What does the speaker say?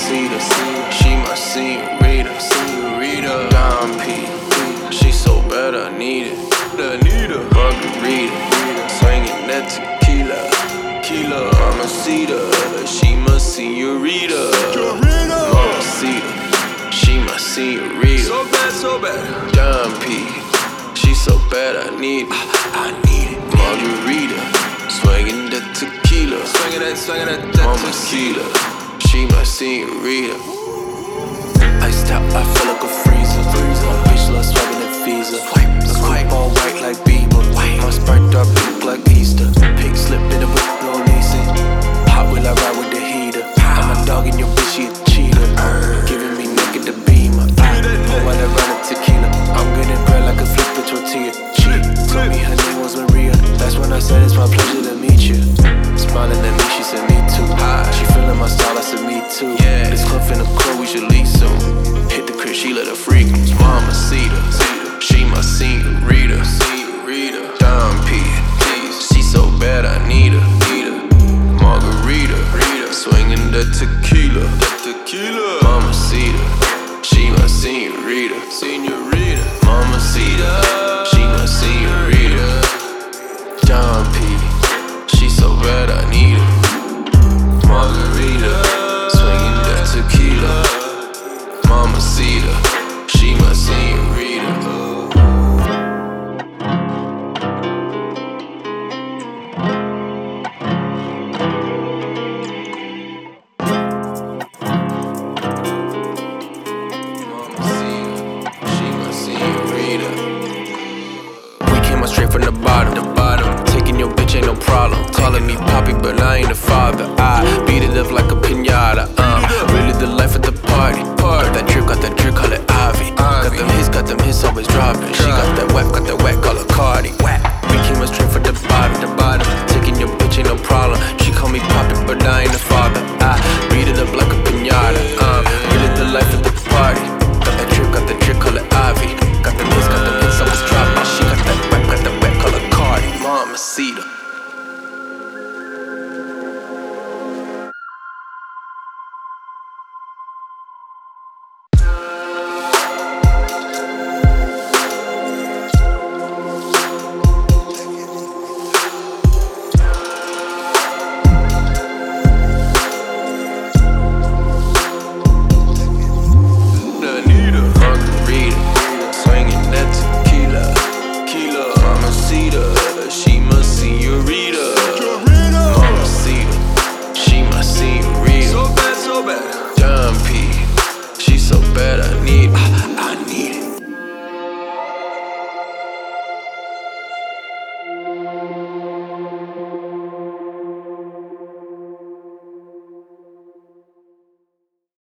Mamacita, she my senorita. Don P, she so bad I need it. Margarita, swinging that tequila. Mamacita, she my senorita. Mamacita, she my senorita. So bad. Don P, she so bad I need it. Margarita, swinging that tequila. Mamacita, she my senorita. Iced out, I feel like a freezer. My bitch love swiping that Visa. The coupe all white like Bieber. My Sprite dark pink like Easter. Pink slip in the whip, no leasing. Hot will I ride with the heater. I'm a dog and your bitch, she a cheater. Giving me naked the beamer. Oh, while I run a tequila. I'm getting bread like a flip a tortilla. She told me her name was Maria. That's when I said it's my pleasure to meet you. Smiling at me, she said me too. She feeling my style, I said me too. This club finna cool, we should leave soon. Hit the crib, she let her freak. Mamacita, she my senorita. Don P, she so bad I need her. Margarita, swinging that tequila. Mamacita, she my senorita. Mamacita, she my senorita.